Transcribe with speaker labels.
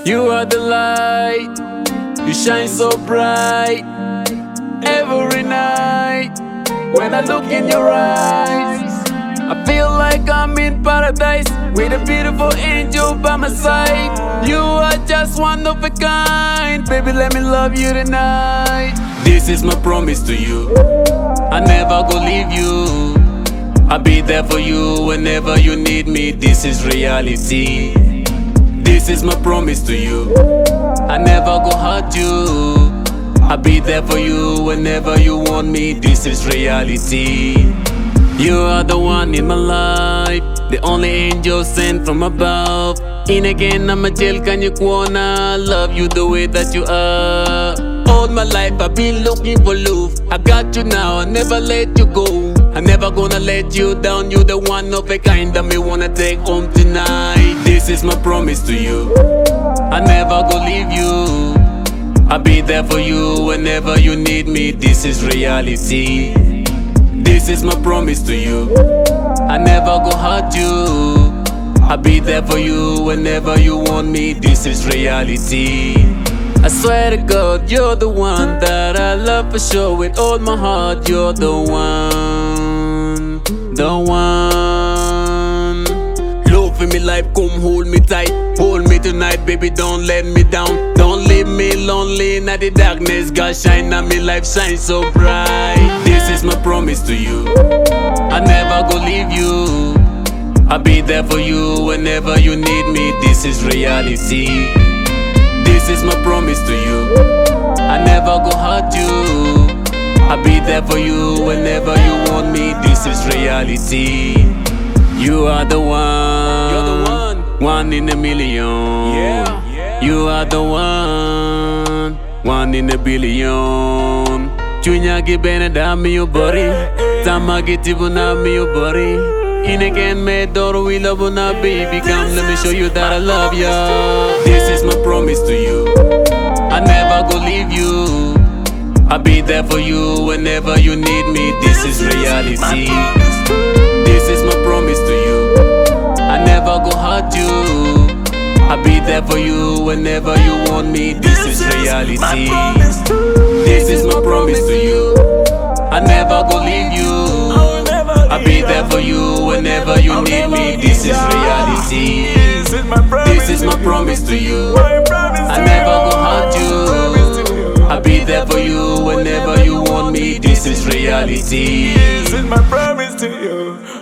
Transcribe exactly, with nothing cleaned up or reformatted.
Speaker 1: You are the light, you shine so bright every night. When I look in your eyes, I feel like I'm in paradise with a beautiful angel by my side. You are just one of a kind, baby, let me love you tonight. This is my promise to you, I never go leave you. I'll be there for you whenever you need me, this is reality. This is my promise to you, I never go hurt you. I'll be there for you whenever you want me, this is reality. You are the one in my life, the only angel sent from above. In again, I'm a jail, can you wanna love you the way that you are. All my life I've been looking for love, I got you now, I never let you go. I'm never gonna let you down, you the one of a kind that me wanna take home tonight. This is my promise to you, I never go leave you. I'll be there for you whenever you need me, this is reality. This is my promise to you, I never go hurt you. I'll be there for you whenever you want me, this is reality. I swear to God, you're the one that I love for sure. With all my heart, you're the one, the one. Love for me life, come hold me tight. Hold me tonight, baby, don't let me down. Don't leave me lonely in the darkness. God shine on me, life shine so bright. This is my promise to you, I never go leave you. I'll be there for you whenever you need me, this is reality. This is my promise to you, I never go hurt you. I'll be there for you whenever you want me, this is reality. You are the one, you're the one, one in a million. Yeah. You are the one, one in a billion. Chunya gibene da mi yo body, tama gitibu na mi yo body. In again, me door we love na baby, come let me show you that I love ya. This is my promise to you, I never go leave you. I'll be there for you whenever you need me, this is reality. This is my promise to you, I never go hurt you. I'll be there for you whenever you want me, this is reality. This is my promise to you, I never go leave you. I'll be there for you whenever you need me, this is reality. This is my promise to you, I never go hurt you. I'll be there for you whenever you want me, this is reality.
Speaker 2: This is my promise to you.